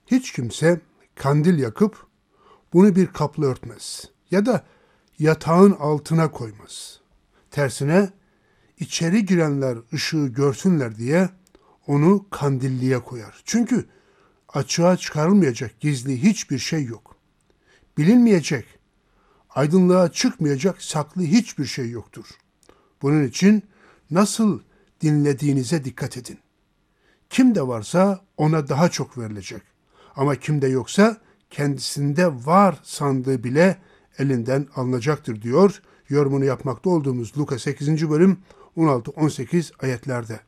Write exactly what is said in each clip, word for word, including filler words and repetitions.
Hiç kimse kandil yakıp bunu bir kapla örtmez ya da yatağın altına koymaz. Tersine içeri girenler ışığı görsünler diye onu kandilliye koyar. Çünkü açığa çıkarılmayacak gizli hiçbir şey yok. Bilinmeyecek, aydınlığa çıkmayacak saklı hiçbir şey yoktur. Bunun için nasıl dinlediğinize dikkat edin. Kimde varsa ona daha çok verilecek. Ama kimde yoksa kendisinde var sandığı bile elinden alınacaktır diyor. Yorumunu yapmakta olduğumuz Luka sekizinci bölüm on altı on sekiz ayetlerde.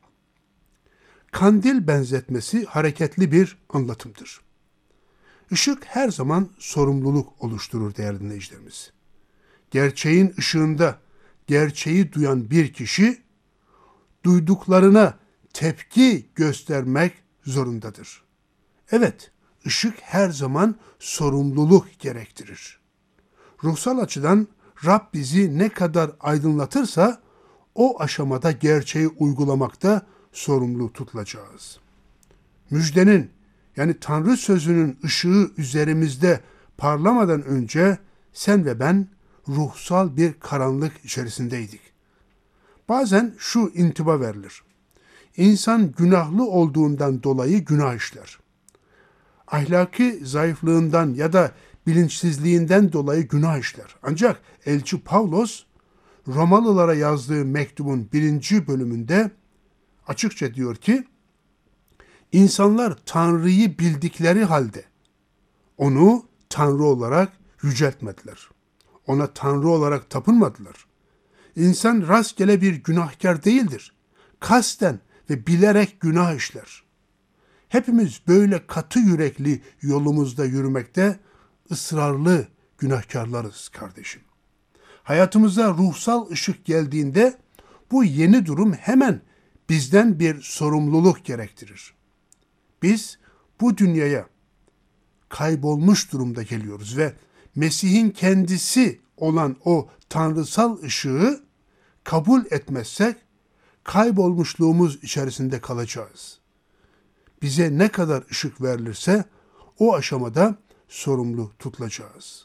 Kandil benzetmesi hareketli bir anlatımdır. Işık her zaman sorumluluk oluşturur değerli dinleyicilerimiz. Gerçeğin ışığında gerçeği duyan bir kişi duyduklarına tepki göstermek zorundadır. Evet, ışık her zaman sorumluluk gerektirir. Ruhsal açıdan Rab bizi ne kadar aydınlatırsa o aşamada gerçeği uygulamakta sorumlu tutulacağız. Müjdenin yani Tanrı sözünün ışığı üzerimizde parlamadan önce sen ve ben ruhsal bir karanlık içerisindeydik. Bazen şu intiba verilir. İnsan günahlı olduğundan dolayı günah işler. Ahlaki zayıflığından ya da bilinçsizliğinden dolayı günah işler. Ancak elçi Pavlos Romalılara yazdığı mektubun birinci bölümünde açıkça diyor ki, İnsanlar Tanrı'yı bildikleri halde onu Tanrı olarak yüceltmediler. Ona Tanrı olarak tapınmadılar. İnsan rastgele bir günahkar değildir. Kasten ve bilerek günah işler. Hepimiz böyle katı yürekli yolumuzda yürümekte ısrarlı günahkarlarız kardeşim. Hayatımıza ruhsal ışık geldiğinde bu yeni durum hemen bizden bir sorumluluk gerektirir. Biz bu dünyaya kaybolmuş durumda geliyoruz ve Mesih'in kendisi olan o tanrısal ışığı kabul etmezsek kaybolmuşluğumuz içerisinde kalacağız. Bize ne kadar ışık verilirse o aşamada sorumlu tutulacağız.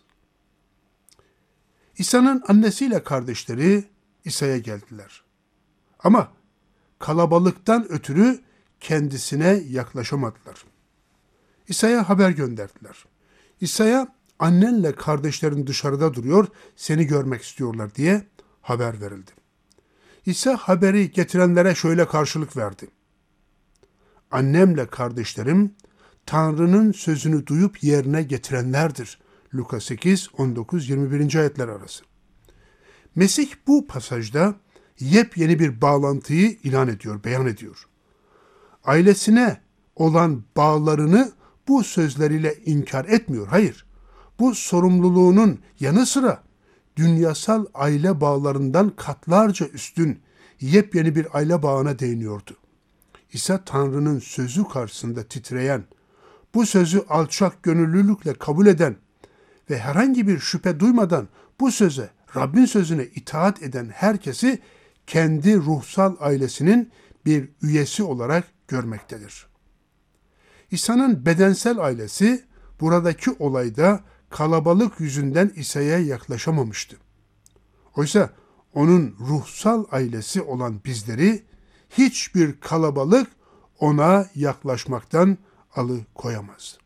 İsa'nın annesiyle kardeşleri İsa'ya geldiler. Ama kalabalıktan ötürü kendisine yaklaşamadılar. İsa'ya haber gönderdiler. İsa'ya annenle kardeşlerin dışarıda duruyor, seni görmek istiyorlar diye haber verildi. İsa haberi getirenlere şöyle karşılık verdi. Annemle kardeşlerim Tanrı'nın sözünü duyup yerine getirenlerdir. Luka sekiz on dokuz yirmi birinci ayetler arası. Mesih bu pasajda yepyeni bir bağlantıyı ilan ediyor, beyan ediyor. Ailesine olan bağlarını bu sözleriyle inkar etmiyor. Hayır, bu sorumluluğunun yanı sıra dünyasal aile bağlarından katlarca üstün yepyeni bir aile bağına değiniyordu. İsa Tanrı'nın sözü karşısında titreyen, bu sözü alçak gönüllülükle kabul eden ve herhangi bir şüphe duymadan bu söze, Rabbin sözüne itaat eden herkesi kendi ruhsal ailesinin bir üyesi olarak görmektedir. İsa'nın bedensel ailesi buradaki olayda kalabalık yüzünden İsa'ya yaklaşamamıştı. Oysa onun ruhsal ailesi olan bizleri hiçbir kalabalık ona yaklaşmaktan alıkoyamaz.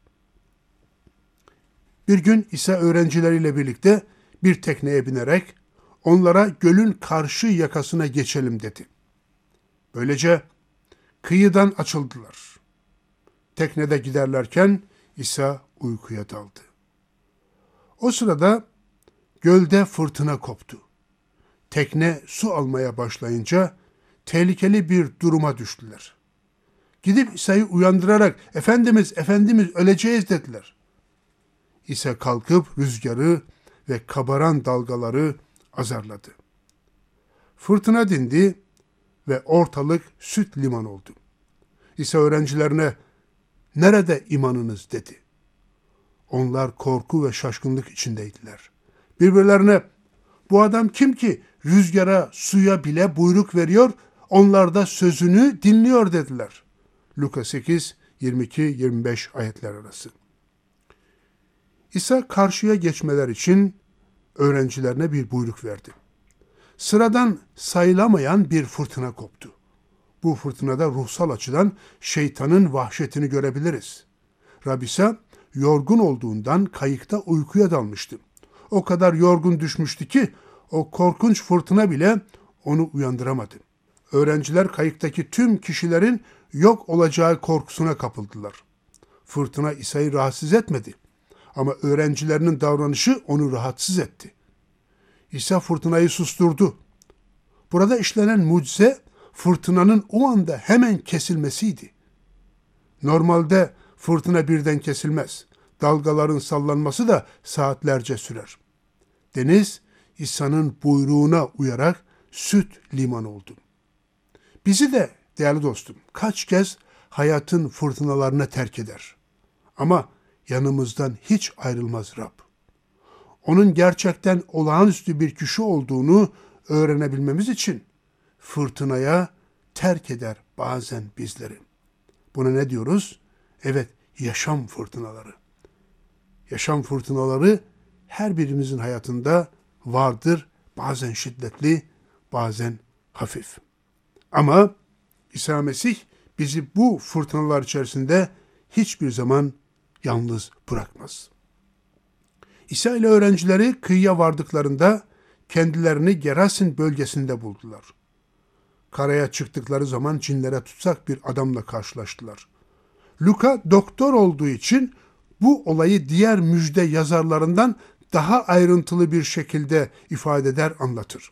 Bir gün İsa öğrencileriyle birlikte bir tekneye binerek onlara gölün karşı yakasına geçelim dedi. Böylece kıyıdan açıldılar. Teknede giderlerken İsa uykuya daldı. O sırada gölde fırtına koptu. Tekne su almaya başlayınca tehlikeli bir duruma düştüler. Gidip İsa'yı uyandırarak Efendimiz, Efendimiz öleceğiz dediler. İsa kalkıp rüzgarı ve kabaran dalgaları azarladı. Fırtına dindi ve ortalık süt liman oldu. İsa öğrencilerine nerede imanınız dedi. Onlar korku ve şaşkınlık içindeydiler. Birbirlerine bu adam kim ki rüzgara, suya bile buyruk veriyor, onlar da sözünü dinliyor dediler. Luka sekiz yirmi iki yirmi beş ayetler arası. İsa karşıya geçmeler için öğrencilerine bir buyruk verdi. Sıradan sayılamayan bir fırtına koptu. Bu fırtınada ruhsal açıdan şeytanın vahşetini görebiliriz. Rab İsa yorgun olduğundan kayıkta uykuya dalmıştı. O kadar yorgun düşmüştü ki o korkunç fırtına bile onu uyandıramadı. Öğrenciler kayıktaki tüm kişilerin yok olacağı korkusuna kapıldılar. Fırtına İsa'yı rahatsız etmedi ama öğrencilerinin davranışı onu rahatsız etti. İsa fırtınayı susturdu. Burada işlenen mucize fırtınanın o anda hemen kesilmesiydi. Normalde fırtına birden kesilmez. Dalgaların sallanması da saatlerce sürer. Deniz İsa'nın buyruğuna uyarak süt liman oldu. Bizi de değerli dostum kaç kez hayatın fırtınalarına terk eder. Ama yanımızdan hiç ayrılmaz Rab. Onun gerçekten olağanüstü bir kişi olduğunu öğrenebilmemiz için fırtınaya terk eder bazen bizleri. Buna ne diyoruz? Evet, yaşam fırtınaları. Yaşam fırtınaları her birimizin hayatında vardır. Bazen şiddetli, bazen hafif. Ama İsa Mesih bizi bu fırtınalar içerisinde hiçbir zaman yalnız bırakmaz. İsa ile öğrencileri kıyıya vardıklarında kendilerini Gerasin bölgesinde buldular. Karaya çıktıkları zaman cinlere tutsak bir adamla karşılaştılar. Luka doktor olduğu için bu olayı diğer müjde yazarlarından daha ayrıntılı bir şekilde ifade eder, anlatır.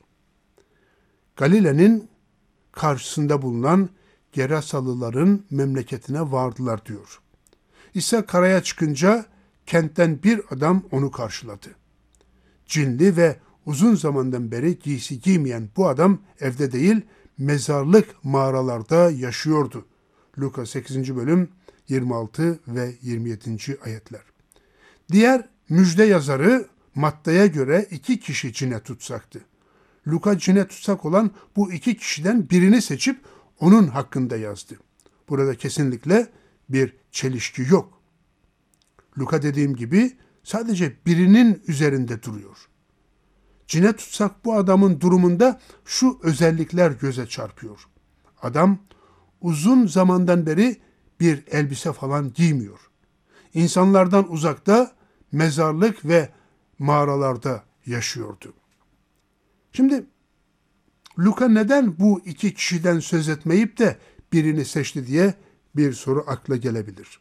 Galile'nin karşısında bulunan Gerasalıların memleketine vardılar diyor. İsa karaya çıkınca kentten bir adam onu karşıladı. Cinli ve uzun zamandan beri giysi giymeyen bu adam evde değil, mezarlık mağaralarda yaşıyordu. Luka sekizinci bölüm yirmi altı ve yirmi yedinci ayetler. Diğer müjde yazarı Matta'ya göre iki kişi cine tutsaktı. Luka cine tutsak olan bu iki kişiden birini seçip onun hakkında yazdı. Burada kesinlikle bir çelişki yok. Luka dediğim gibi sadece birinin üzerinde duruyor. Cine tutsak bu adamın durumunda şu özellikler göze çarpıyor. Adam uzun zamandan beri bir elbise falan giymiyor. İnsanlardan uzakta, mezarlık ve mağaralarda yaşıyordu. Şimdi Luka neden bu iki kişiden söz etmeyip de birini seçti diye bir soru akla gelebilir.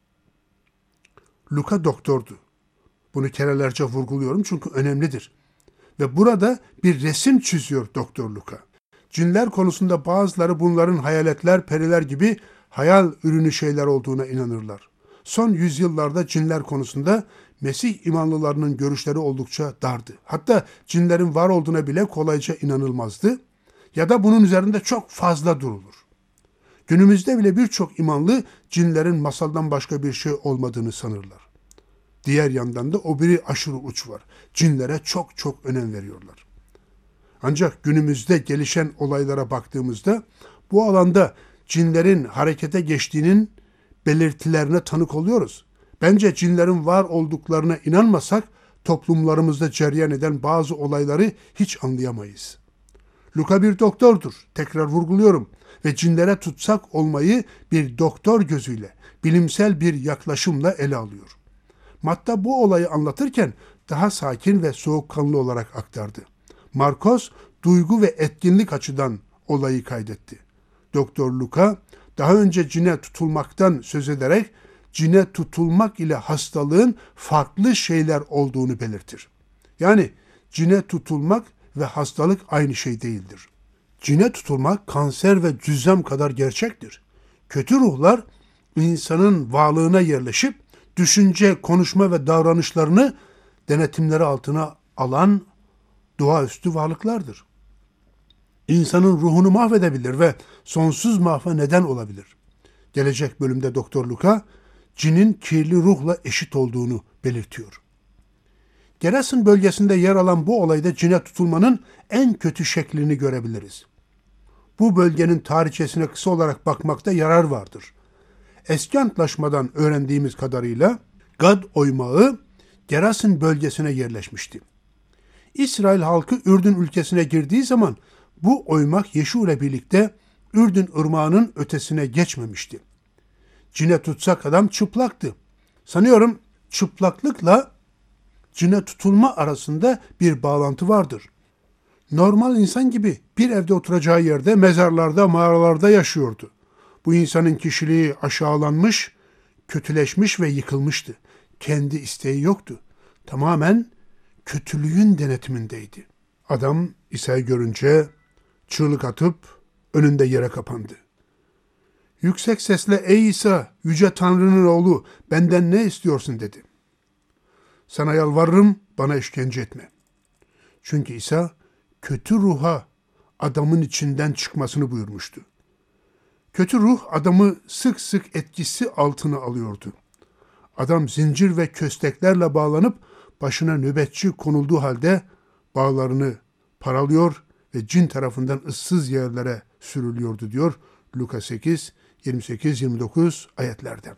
Luka doktordu. Bunu kerelerce vurguluyorum çünkü önemlidir. Ve burada bir resim çiziyor Doktor Luka. Cinler konusunda bazıları bunların hayaletler, periler gibi hayal ürünü şeyler olduğuna inanırlar. Son yüzyıllarda cinler konusunda Mesih imanlılarının görüşleri oldukça dardı. Hatta cinlerin var olduğuna bile kolayca inanılmazdı ya da bunun üzerinde çok fazla durulur. Günümüzde bile birçok imanlı cinlerin masaldan başka bir şey olmadığını sanırlar. Diğer yandan da o biri aşırı uç var. Cinlere çok çok önem veriyorlar. Ancak günümüzde gelişen olaylara baktığımızda bu alanda cinlerin harekete geçtiğinin belirtilerine tanık oluyoruz. Bence cinlerin var olduklarına inanmasak toplumlarımızda cereyan eden bazı olayları hiç anlayamayız. Luka bir doktordur, tekrar vurguluyorum ve cinlere tutsak olmayı bir doktor gözüyle, bilimsel bir yaklaşımla ele alıyor. Matta bu olayı anlatırken daha sakin ve soğukkanlı olarak aktardı. Markos duygu ve etkinlik açıdan olayı kaydetti. Doktor Luka daha önce cine tutulmaktan söz ederek cine tutulmak ile hastalığın farklı şeyler olduğunu belirtir. Yani cine tutulmak ve hastalık aynı şey değildir. Cine tutulmak kanser ve cüzzam kadar gerçektir. Kötü ruhlar insanın varlığına yerleşip düşünce, konuşma ve davranışlarını denetimleri altına alan doğaüstü varlıklardır. İnsanın ruhunu mahvedebilir ve sonsuz mahva neden olabilir. Gelecek bölümde Doktor Luka, cinin kirli ruhla eşit olduğunu belirtiyor. Gerasin bölgesinde yer alan bu olayda cine tutulmanın en kötü şeklini görebiliriz. Bu bölgenin tarihçesine kısa olarak bakmakta yarar vardır. Eski antlaşmadan öğrendiğimiz kadarıyla Gad oymağı Gerasin bölgesine yerleşmişti. İsrail halkı Ürdün ülkesine girdiği zaman bu oymak Yeşu ile birlikte Ürdün ırmağının ötesine geçmemişti. Cine tutsak adam çıplaktı. Sanıyorum çıplaklıkla cine tutulma arasında bir bağlantı vardır. Normal insan gibi bir evde oturacağı yerde mezarlarda, mağaralarda yaşıyordu. Bu insanın kişiliği aşağılanmış, kötüleşmiş ve yıkılmıştı. Kendi isteği yoktu. Tamamen kötülüğün denetimindeydi. Adam İsa'yı görünce çığlık atıp önünde yere kapandı. Yüksek sesle "Ey İsa, yüce Tanrı'nın oğlu, benden ne istiyorsun?" dedi. "Sana yalvarırım, bana işkence etme." Çünkü İsa kötü ruha adamın içinden çıkmasını buyurmuştu. Kötü ruh adamı sık sık etkisi altına alıyordu. Adam zincir ve kösteklerle bağlanıp başına nöbetçi konulduğu halde bağlarını paralıyor ve cin tarafından ıssız yerlere sürülüyordu diyor Luka sekiz, yirmi sekiz yirmi dokuz ayetlerde.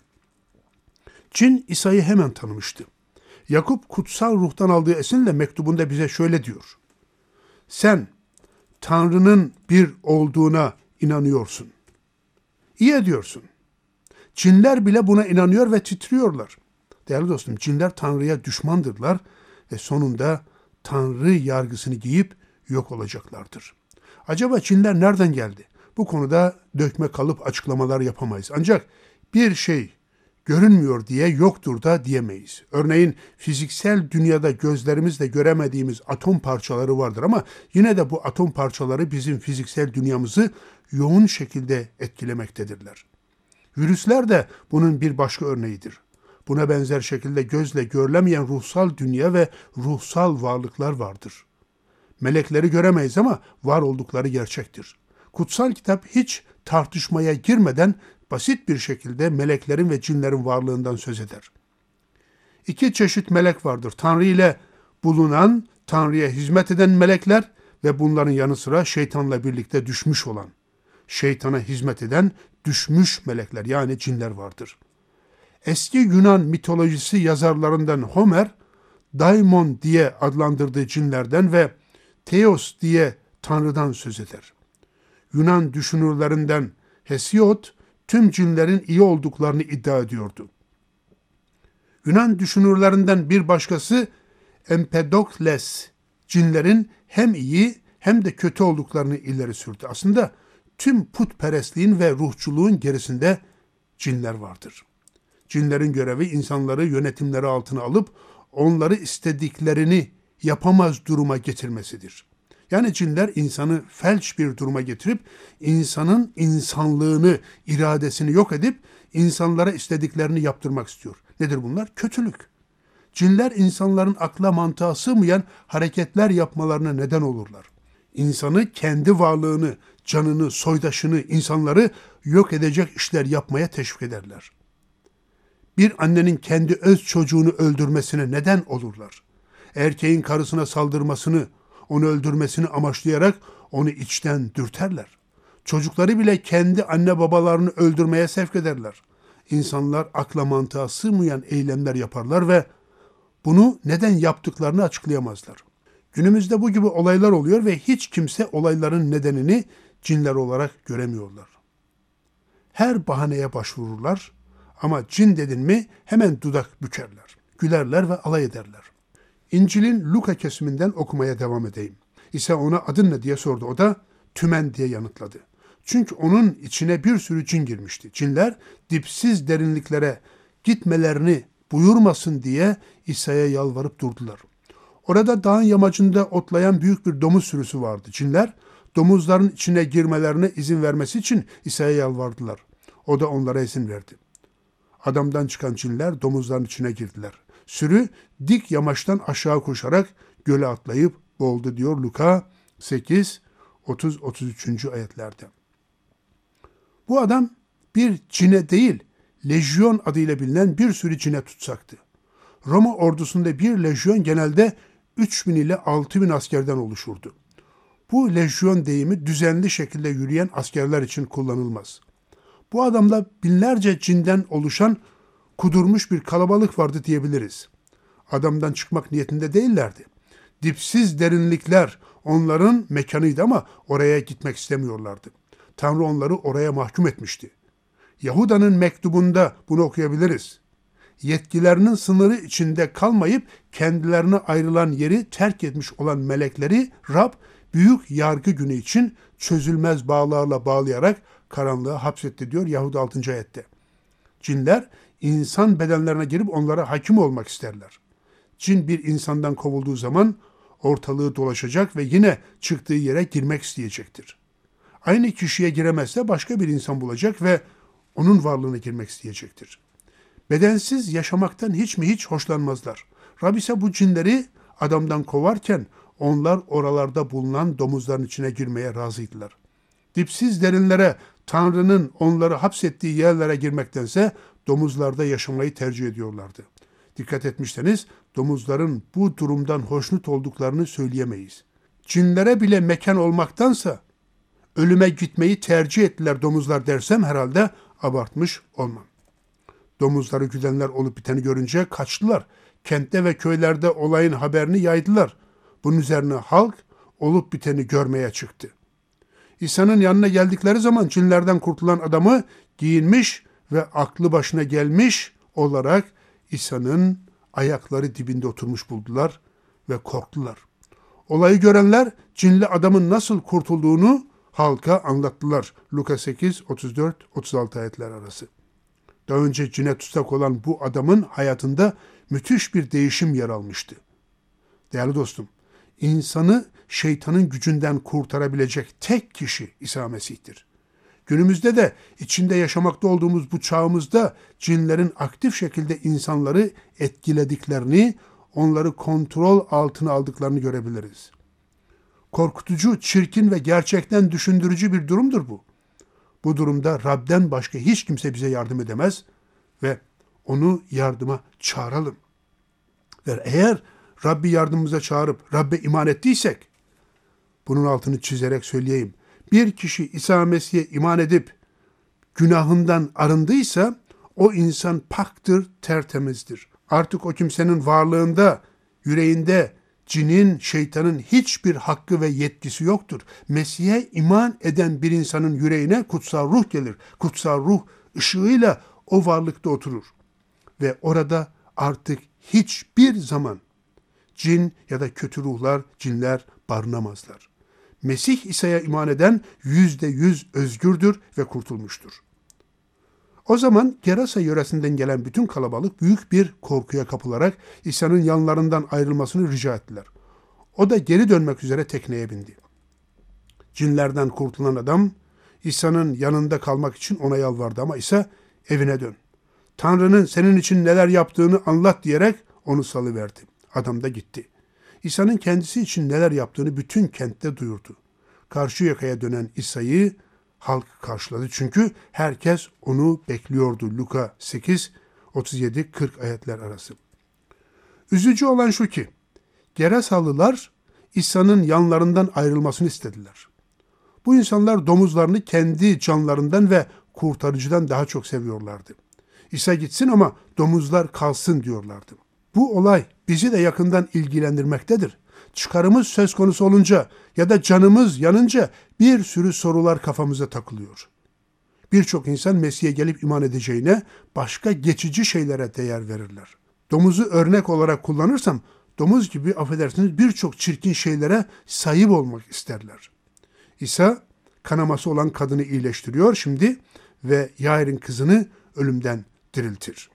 Cin İsa'yı hemen tanımıştı. Yakup kutsal ruhtan aldığı esinle mektubunda bize şöyle diyor: "Sen Tanrı'nın bir olduğuna inanıyorsun. İyi ediyorsun." Cinler bile buna inanıyor ve titriyorlar. Değerli dostum, cinler Tanrı'ya düşmandırlar ve sonunda Tanrı yargısını giyip yok olacaklardır. Acaba cinler nereden geldi? Bu konuda dökme kalıp açıklamalar yapamayız. Ancak bir şey görünmüyor diye yoktur da diyemeyiz. Örneğin fiziksel dünyada gözlerimizle göremediğimiz atom parçaları vardır ama yine de bu atom parçaları bizim fiziksel dünyamızı yoğun şekilde etkilemektedirler. Virüsler de bunun bir başka örneğidir. Buna benzer şekilde gözle görülemeyen ruhsal dünya ve ruhsal varlıklar vardır. Melekleri göremeyiz ama var oldukları gerçektir. Kutsal kitap hiç tartışmaya girmeden basit bir şekilde meleklerin ve cinlerin varlığından söz eder. İki çeşit melek vardır. Tanrı ile bulunan, Tanrı'ya hizmet eden melekler ve bunların yanı sıra şeytanla birlikte düşmüş olan, şeytana hizmet eden düşmüş melekler yani cinler vardır. Eski Yunan mitolojisi yazarlarından Homer, daimon diye adlandırdığı cinlerden ve Theos diye Tanrı'dan söz eder. Yunan düşünürlerinden Hesiod, tüm cinlerin iyi olduklarını iddia ediyordu. Yunan düşünürlerinden bir başkası Empedokles, cinlerin hem iyi hem de kötü olduklarını ileri sürdü. Aslında tüm putperestliğin ve ruhçuluğun gerisinde cinler vardır. Cinlerin görevi insanları yönetimleri altına alıp onları istediklerini yapamaz duruma getirmesidir. Yani cinler insanı felç bir duruma getirip insanın insanlığını, iradesini yok edip insanlara istediklerini yaptırmak istiyor. Nedir bunlar? Kötülük. Cinler insanların akla mantığa sığmayan hareketler yapmalarına neden olurlar. İnsanı kendi varlığını, canını, soydaşını, insanları yok edecek işler yapmaya teşvik ederler. Bir annenin kendi öz çocuğunu öldürmesine neden olurlar. Erkeğin karısına saldırmasını, onu öldürmesini amaçlayarak onu içten dürterler. Çocukları bile kendi anne babalarını öldürmeye sevk ederler. İnsanlar akla mantığa sığmayan eylemler yaparlar ve bunu neden yaptıklarını açıklayamazlar. Günümüzde bu gibi olaylar oluyor ve hiç kimse olayların nedenini cinler olarak göremiyorlar. Her bahaneye başvururlar ama cin dedin mi hemen dudak bükerler, gülerler ve alay ederler. İncil'in Luka kesiminden okumaya devam edeyim. İsa ona adın ne diye sordu. O da Tümen diye yanıtladı. Çünkü onun içine bir sürü cin girmişti. Cinler dipsiz derinliklere gitmelerini buyurmasın diye İsa'ya yalvarıp durdular. Orada dağın yamacında otlayan büyük bir domuz sürüsü vardı. Cinler domuzların içine girmelerine izin vermesi için İsa'ya yalvardılar. O da onlara izin verdi. Adamdan çıkan cinler domuzların içine girdiler. Sürü dik yamaçtan aşağı koşarak göle atlayıp boğuldu diyor Luka sekiz otuz otuz üç. ayetlerde. Bu adam bir cine değil, lejyon adıyla bilinen bir sürü cine tutsaktı. Roma ordusunda bir lejyon genelde üç bin ile altı bin askerden oluşurdu. Bu lejyon deyimi düzenli şekilde yürüyen askerler için kullanılmaz. Bu adamda binlerce cinden oluşan kudurmuş bir kalabalık vardı diyebiliriz. Adamdan çıkmak niyetinde değillerdi. Dipsiz derinlikler onların mekanıydı ama oraya gitmek istemiyorlardı. Tanrı onları oraya mahkum etmişti. Yahuda'nın mektubunda bunu okuyabiliriz. Yetkilerinin sınırı içinde kalmayıp kendilerine ayrılan yeri terk etmiş olan melekleri Rab büyük yargı günü için çözülmez bağlarla bağlayarak karanlığa hapsetti diyor Yahuda altıncı ayette. Cinler insan bedenlerine girip onlara hakim olmak isterler. Cin bir insandan kovulduğu zaman ortalığı dolaşacak ve yine çıktığı yere girmek isteyecektir. Aynı kişiye giremezse başka bir insan bulacak ve onun varlığına girmek isteyecektir. Bedensiz yaşamaktan hiç mi hiç hoşlanmazlar. Rab ise bu cinleri adamdan kovarken onlar oralarda bulunan domuzların içine girmeye razıydılar. Dipsiz derinlere, Tanrı'nın onları hapsettiği yerlere girmektense domuzlarda yaşamayı tercih ediyorlardı. Dikkat etmişseniz domuzların bu durumdan hoşnut olduklarını söyleyemeyiz. Cinlere bile mekan olmaktansa ölüme gitmeyi tercih ettiler domuzlar dersem herhalde abartmış olmam. Domuzları güdenler olup biteni görünce kaçtılar. Kentte ve köylerde olayın haberini yaydılar. Bunun üzerine halk olup biteni görmeye çıktı. İsa'nın yanına geldikleri zaman cinlerden kurtulan adamı giyinmiş ve aklı başına gelmiş olarak İsa'nın ayakları dibinde oturmuş buldular ve korktular. Olayı görenler cinli adamın nasıl kurtulduğunu halka anlattılar. Luka sekiz, otuz dört otuz altı ayetler arası. Daha önce cine tutsak olan bu adamın hayatında müthiş bir değişim yer almıştı. Değerli dostum, insanı şeytanın gücünden kurtarabilecek tek kişi İsa Mesih'tir. Günümüzde de içinde yaşamakta olduğumuz bu çağımızda cinlerin aktif şekilde insanları etkilediklerini, onları kontrol altına aldıklarını görebiliriz. Korkutucu, çirkin ve gerçekten düşündürücü bir durumdur bu. Bu durumda Rab'den başka hiç kimse bize yardım edemez ve onu yardıma çağıralım. Ve eğer Rabbi yardımımıza çağırıp Rabbe iman ettiysek, bunun altını çizerek söyleyeyim. Bir kişi İsa Mesih'e iman edip günahından arındıysa o insan paktır, tertemizdir. Artık o kimsenin varlığında, yüreğinde cinin, şeytanın hiçbir hakkı ve yetkisi yoktur. Mesih'e iman eden bir insanın yüreğine kutsal ruh gelir. Kutsal ruh ışığıyla o varlıkta oturur. Ve orada artık hiçbir zaman cin ya da kötü ruhlar, cinler barınamazlar. Mesih İsa'ya iman eden yüzde yüz özgürdür ve kurtulmuştur. O zaman Gerasa yöresinden gelen bütün kalabalık büyük bir korkuya kapılarak İsa'nın yanlarından ayrılmasını rica ettiler. O da geri dönmek üzere tekneye bindi. Cinlerden kurtulan adam İsa'nın yanında kalmak için ona yalvardı ama İsa evine dön. Tanrı'nın senin için neler yaptığını anlat diyerek onu salıverdi. Adam da gitti. İsa'nın kendisi için neler yaptığını bütün kentte duyurdu. Karşı yakaya dönen İsa'yı halk karşıladı. Çünkü herkes onu bekliyordu. Luka sekiz, otuz yedi kırk ayetler arası. Üzücü olan şu ki, Gerasalılar İsa'nın yanlarından ayrılmasını istediler. Bu insanlar domuzlarını kendi canlarından ve kurtarıcıdan daha çok seviyorlardı. İsa gitsin ama domuzlar kalsın diyorlardı. Bu olay bizi de yakından ilgilendirmektedir. Çıkarımız söz konusu olunca ya da canımız yanınca bir sürü sorular kafamıza takılıyor. Birçok insan Mesih'e gelip iman edeceğine başka geçici şeylere değer verirler. Domuzu örnek olarak kullanırsam, domuz gibi affedersiniz birçok çirkin şeylere sahip olmak isterler. İsa kanaması olan kadını iyileştiriyor şimdi ve Yair'in kızını ölümden diriltir.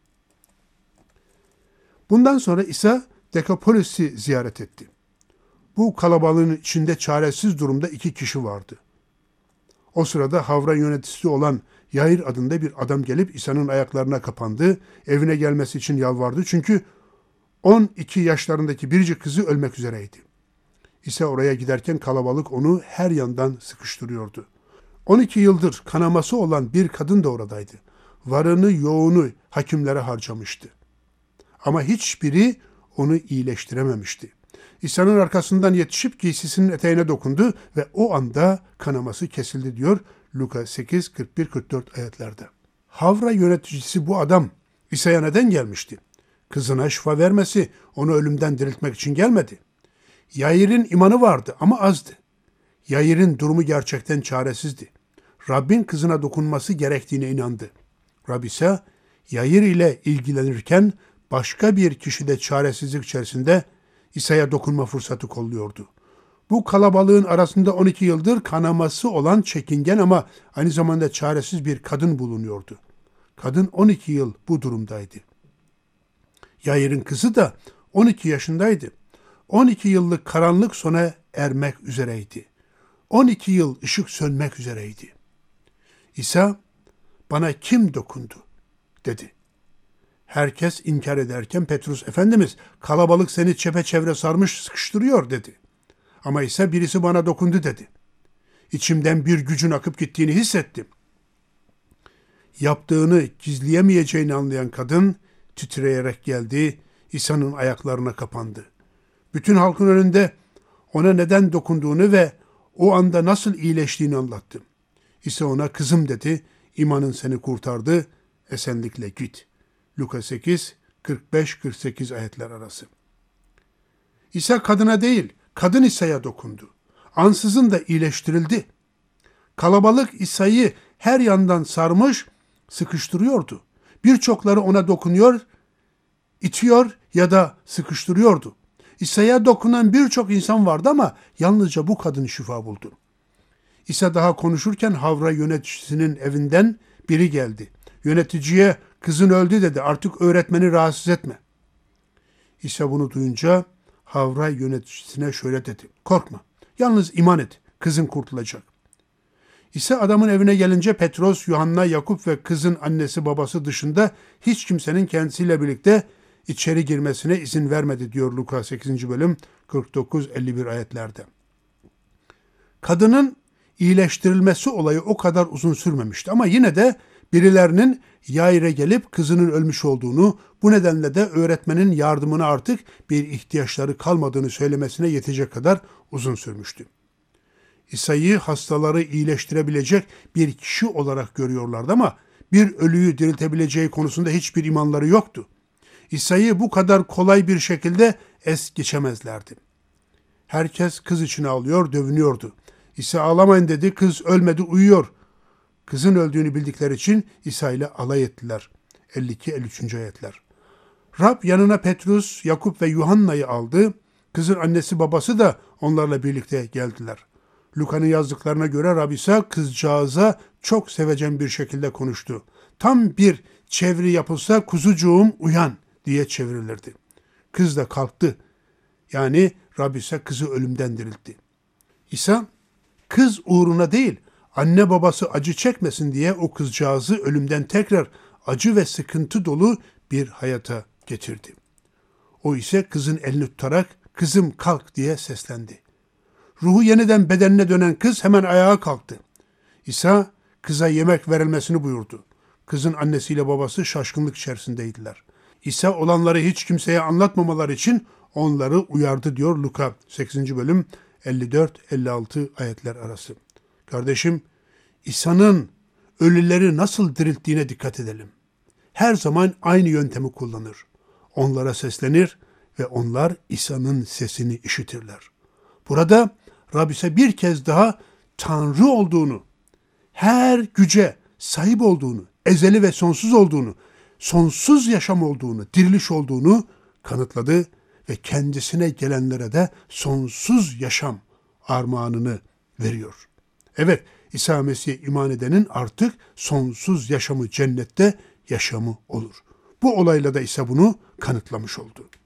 Bundan sonra İsa Dekapolis'i ziyaret etti. Bu kalabalığın içinde çaresiz durumda iki kişi vardı. O sırada havra yöneticisi olan Yair adında bir adam gelip İsa'nın ayaklarına kapandı, evine gelmesi için yalvardı çünkü on iki yaşlarındaki biricik kızı ölmek üzereydi. İsa oraya giderken kalabalık onu her yandan sıkıştırıyordu. on iki yıldır kanaması olan bir kadın da oradaydı. Varını yoğunu hakimlere harcamıştı. Ama hiçbiri onu iyileştirememişti. İsa'nın arkasından yetişip giysisinin eteğine dokundu ve o anda kanaması kesildi diyor Luka sekiz kırk bir kırk dört ayetlerde. Havra yöneticisi bu adam İsa'ya neden gelmişti? Kızına şifa vermesi, onu ölümden diriltmek için gelmedi. Yair'in imanı vardı ama azdı. Yair'in durumu gerçekten çaresizdi. Rabbin kızına dokunması gerektiğine inandı. Rab ise Yair ile ilgilenirken başka bir kişi de çaresizlik içerisinde İsa'ya dokunma fırsatı kolluyordu. Bu kalabalığın arasında on iki yıldır kanaması olan çekingen ama aynı zamanda çaresiz bir kadın bulunuyordu. Kadın on iki yıl bu durumdaydı. Yair'in kızı da on iki yaşındaydı. on iki yıllık karanlık sona ermek üzereydi. on iki yıl ışık sönmek üzereydi. İsa, bana kim dokundu dedi. Herkes inkar ederken Petrus, Efendimiz kalabalık seni çepeçevre sarmış sıkıştırıyor dedi. Ama İsa birisi bana dokundu dedi. İçimden bir gücün akıp gittiğini hissettim. Yaptığını gizleyemeyeceğini anlayan kadın titreyerek geldi, İsa'nın ayaklarına kapandı. Bütün halkın önünde ona neden dokunduğunu ve o anda nasıl iyileştiğini anlattı. İsa ona kızım dedi, imanın seni kurtardı, esenlikle git. Luka sekiz kırk beş kırk sekiz ayetler arası. İsa kadına değil, kadın İsa'ya dokundu. Ansızın da iyileştirildi. Kalabalık İsa'yı her yandan sarmış, sıkıştırıyordu. Birçokları ona dokunuyor, itiyor ya da sıkıştırıyordu. İsa'ya dokunan birçok insan vardı ama yalnızca bu kadın şifa buldu. İsa daha konuşurken Havra yöneticisinin evinden biri geldi. Yöneticiye kızın öldü dedi, artık öğretmeni rahatsız etme. İsa bunu duyunca Havra yöneticisine şöyle dedi, korkma, yalnız iman et, kızın kurtulacak. İsa adamın evine gelince Petros, Yuhanna, Yakup ve kızın annesi babası dışında hiç kimsenin kendisiyle birlikte içeri girmesine izin vermedi diyor Luka sekizinci bölüm kırk dokuz elli bir ayetlerde. Kadının iyileştirilmesi olayı o kadar uzun sürmemişti ama yine de birilerinin Yair'e gelip kızının ölmüş olduğunu, bu nedenle de öğretmenin yardımına artık bir ihtiyaçları kalmadığını söylemesine yetecek kadar uzun sürmüştü. İsa'yı hastaları iyileştirebilecek bir kişi olarak görüyorlardı ama bir ölüyü diriltebileceği konusunda hiçbir imanları yoktu. İsa'yı bu kadar kolay bir şekilde es geçemezlerdi. Herkes kız için ağlıyor, dövünüyordu. İsa ağlamayın dedi, kız ölmedi, uyuyor. Kızın öldüğünü bildikleri için İsa ile alay ettiler. elli iki elli üç. ayetler. Rab yanına Petrus, Yakup ve Yuhanna'yı aldı. Kızın annesi babası da onlarla birlikte geldiler. Luka'nın yazdıklarına göre Rab İsa kızcağıza çok sevecen bir şekilde konuştu. Tam bir çeviri yapılsa kuzucuğum uyan diye çevrilirdi. Kız da kalktı. Yani Rab İsa kızı ölümden diriltti. İsa kız uğruna değil, anne babası acı çekmesin diye o kızcağızı ölümden tekrar acı ve sıkıntı dolu bir hayata getirdi. O ise kızın elini tutarak kızım kalk diye seslendi. Ruhu yeniden bedenine dönen kız hemen ayağa kalktı. İsa kıza yemek verilmesini buyurdu. Kızın annesiyle babası şaşkınlık içerisindeydiler. İsa olanları hiç kimseye anlatmamaları için onları uyardı diyor Luka sekizinci bölüm elli dört elli altı ayetler arası. Kardeşim, İsa'nın ölüleri nasıl dirilttiğine dikkat edelim. Her zaman aynı yöntemi kullanır. Onlara seslenir ve onlar İsa'nın sesini işitirler. Burada Rab ise bir kez daha Tanrı olduğunu, her güce sahip olduğunu, ezeli ve sonsuz olduğunu, sonsuz yaşam olduğunu, diriliş olduğunu kanıtladı ve kendisine gelenlere de sonsuz yaşam armağanını veriyor. Evet, İsa Mesih'e iman edenin artık sonsuz yaşamı cennette yaşamı olur. Bu olayla da İsa bunu kanıtlamış oldu.